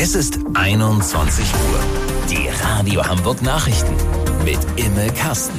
Es ist 21 Uhr. Die Radio Hamburg Nachrichten mit Imme Kasten.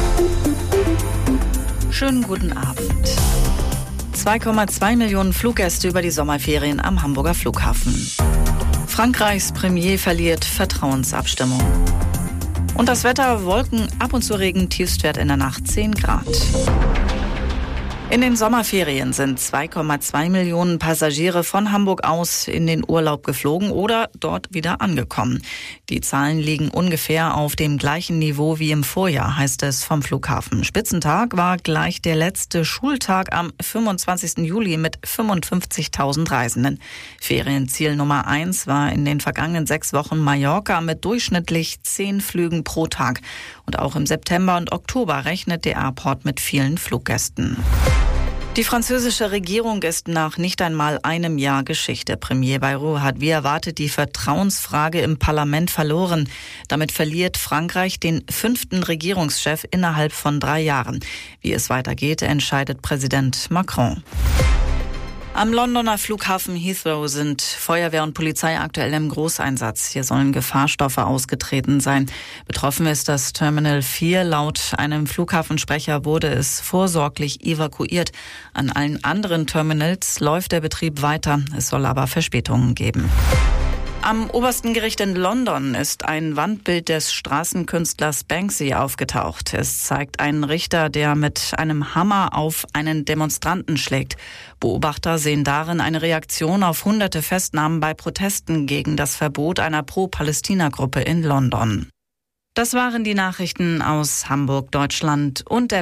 Schönen guten Abend. 2,2 Millionen Fluggäste über die Sommerferien am Hamburger Flughafen. Frankreichs Premier verliert Vertrauensabstimmung. Und das Wetter: Wolken, ab und zu Regen, Tiefstwert in der Nacht 10 Grad. In den Sommerferien sind 2,2 Millionen Passagiere von Hamburg aus in den Urlaub geflogen oder dort wieder angekommen. Die Zahlen liegen ungefähr auf dem gleichen Niveau wie im Vorjahr, heißt es vom Flughafen. Spitzentag war gleich der letzte Schultag am 25. Juli mit 55.000 Reisenden. Ferienziel Nummer 1 war in den vergangenen 6 Wochen Mallorca mit durchschnittlich 10 Flügen pro Tag. Und auch im September und Oktober rechnet der Airport mit vielen Fluggästen. Die französische Regierung ist nach nicht einmal einem Jahr Geschichte. Premier Bayrou hat wie erwartet die Vertrauensfrage im Parlament verloren. Damit verliert Frankreich den 5. Regierungschef innerhalb von 3 Jahren. Wie es weitergeht, entscheidet Präsident Macron. Am Londoner Flughafen Heathrow sind Feuerwehr und Polizei aktuell im Großeinsatz. Hier sollen Gefahrstoffe ausgetreten sein. Betroffen ist das Terminal 4. Laut einem Flughafensprecher wurde es vorsorglich evakuiert. An allen anderen Terminals läuft der Betrieb weiter. Es soll aber Verspätungen geben. Am obersten Gericht in London ist ein Wandbild des Straßenkünstlers Banksy aufgetaucht. Es zeigt einen Richter, der mit einem Hammer auf einen Demonstranten schlägt. Beobachter sehen darin eine Reaktion auf hunderte Festnahmen bei Protesten gegen das Verbot einer Pro-Palästina-Gruppe in London. Das waren die Nachrichten aus Hamburg, Deutschland und der